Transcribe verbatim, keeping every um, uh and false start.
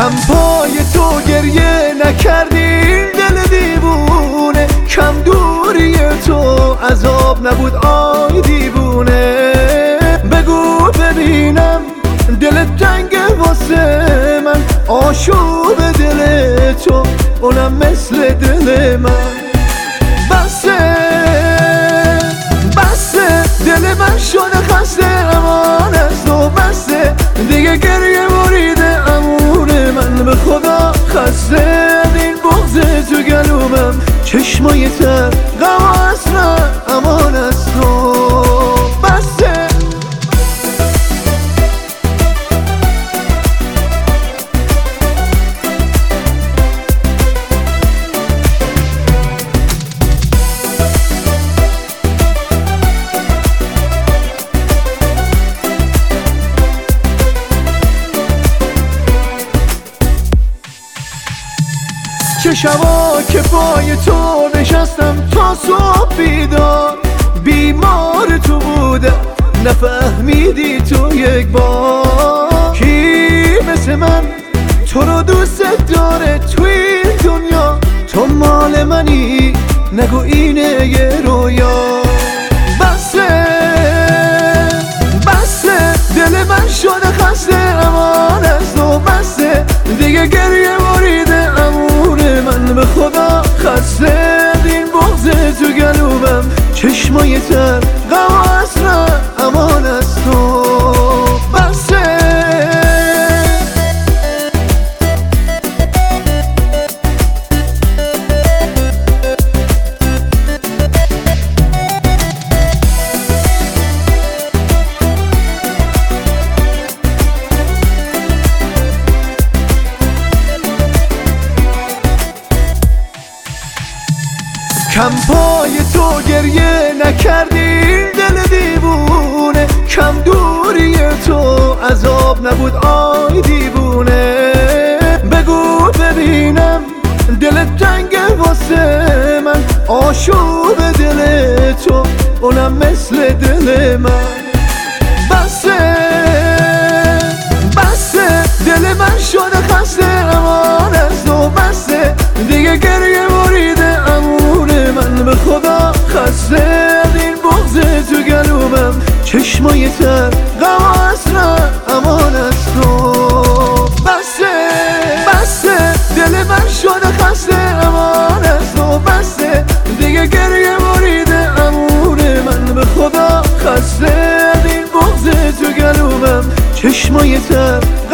کم پای تو گریه نکردی دل دیوونه، کم دوری تو عذاب نبود آی دیوونه. بگو ببینم دلت تنگه واسه من، آشوب دل تو اونم مثل دل من. بسه بسه دل من شده خسته امان از تو، بسه دیگه گریه بریده امون من. به خدا خسته این بغض تو گلومم، چشمای تر غم اصلا امان از تو. بسه چه شبا که پای تو نشستم تا صبح بیدار، بیمار تو بودم نفهمیدی تو یک بار. کی مثل من تو رو دوست داره توی این دنیا، تو مال منی نگو اینه یه رویا. بسه بسه دل من شده خسته امان از تو، بسه دیگه گریه بریده امون من. به خدا خسته این بغض تو گلومم، چشمای تر غم اصلا امان از تو. بسه کم پای تو گریه نکردی دل دیوونه، کم دوری تو عذاب نبود آی دیوونه. بگو ببینم دلت تنگه واسه من، آشوب دل تو اونم مثل دل من. بسه بسه دل من شده خسته امان از تو، بسه دیگه گریه بریده امون من. به خدا خسته این بغض تو گلومم، چشمای تر غم اصلا امان از تو. بسه بسه دل من شده خسته امان از تو، بسه دیگه گریه بریده امون من. به خدا خسته این بغض تو گلومم، چشمای تر